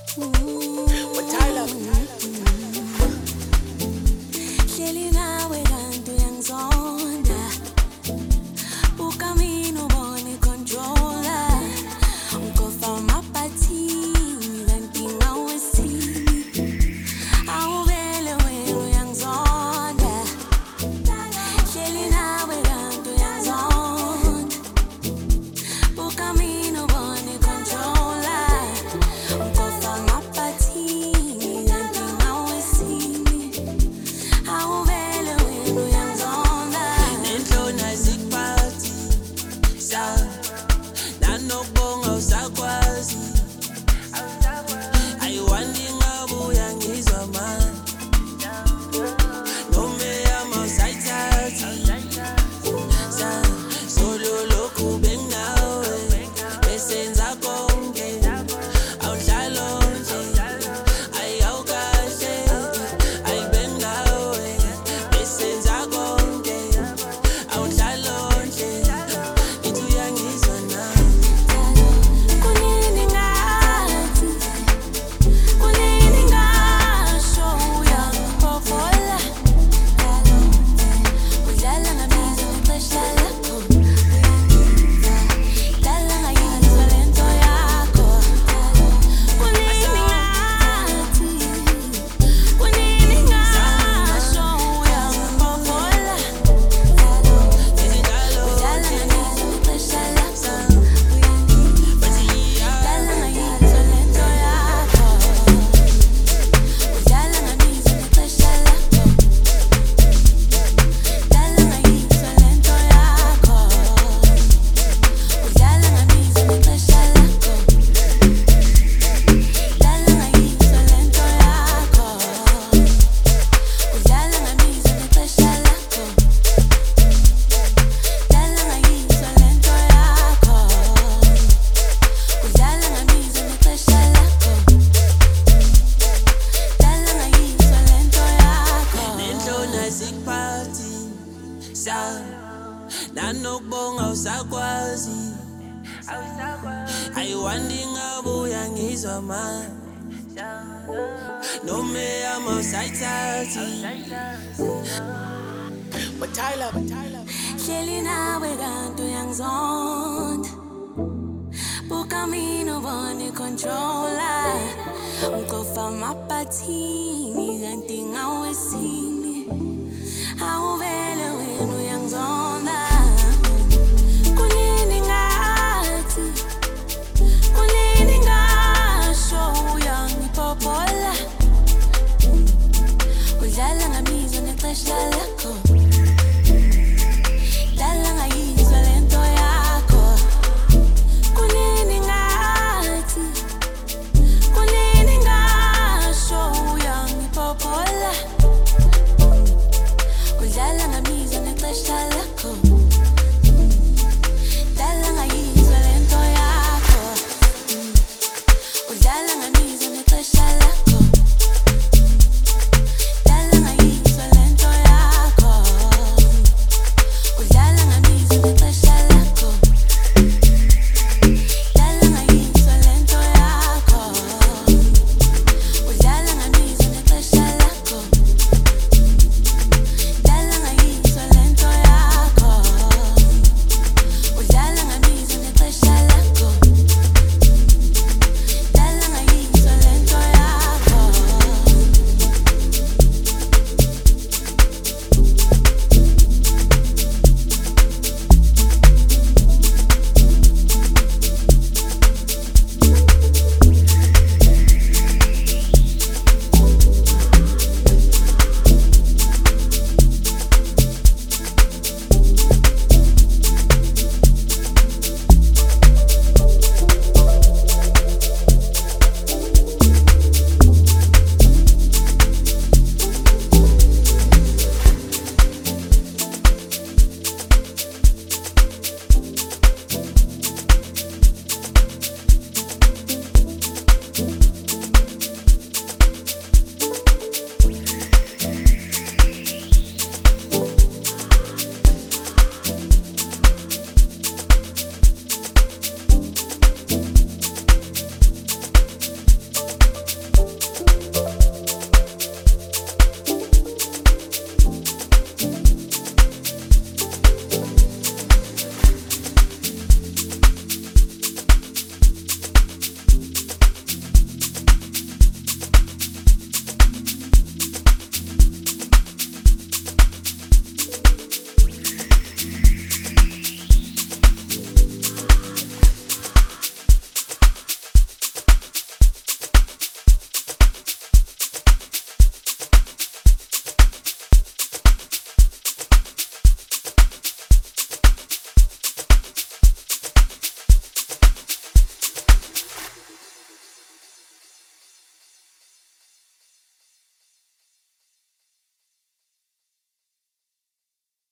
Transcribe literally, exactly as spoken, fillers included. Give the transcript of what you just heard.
But Tyler, Hleli nawe kanti uyangizonda, buka mina ubone controller, ngofa amaphathini kanti ngawesini, awuvele wena uyangizonda, hleli nawe kanti uyangizonda, buka mina ubone controller, ngofa amaphathini kanti ngawesini, awuvele wena uyangizonda. nenhlona zikuphathi sa nanokubonga usakwazi ayiwandi ngabuya ngizwa mani nome amasayithathi sa solo lokhu benginawe besenza konke awudlalo nje ayawukahle ayibenginawe besenza konke awudlalo nje ithi uyangizwa na Kunini ngathi, kunini ngasho uyangiphofola, udlala ngamiza ngexesha lakho, dlala ngayizwa lento yakho. Kunini ngathi, kunini ngasho uyangiphofola, izidalo udlala ngamiza ngexesha lakho, dlala ngayizwa lento yakho, udlala ngamiza ngexesha lakho, dlala ngayizwa lento yakho, udlala ngamiza ngexesha lakho, dlala ngayizwa lento yakho, udlala ngamiza ngexesha lakho, dlala ngayizwa lento yakho, udlala ngamiza ngexesha lakho, dlala ngayizwa lento yakho. nenhlona zikuphathi sa nanokubonga usakwazi ayiwandi ngabuya ngizwa mani nome amasayithathi But Tyler, Hleli nawe kanti uyangizonda, buka mina ubone controller, ngofa amaphathini kanti ngawesini, awuvele wena uyangizonda. Kunini ngathi, kunini ngasho uyangiphofola, udlala ngamiza ngexesha lakho, dlala ngayizwa lento yakho. Kunini ngathi, kunini ngasho uyangiphofola, udlala ngamiza ngexesha lakho, dlala ngayizwa lento yakho, udlala ngamiza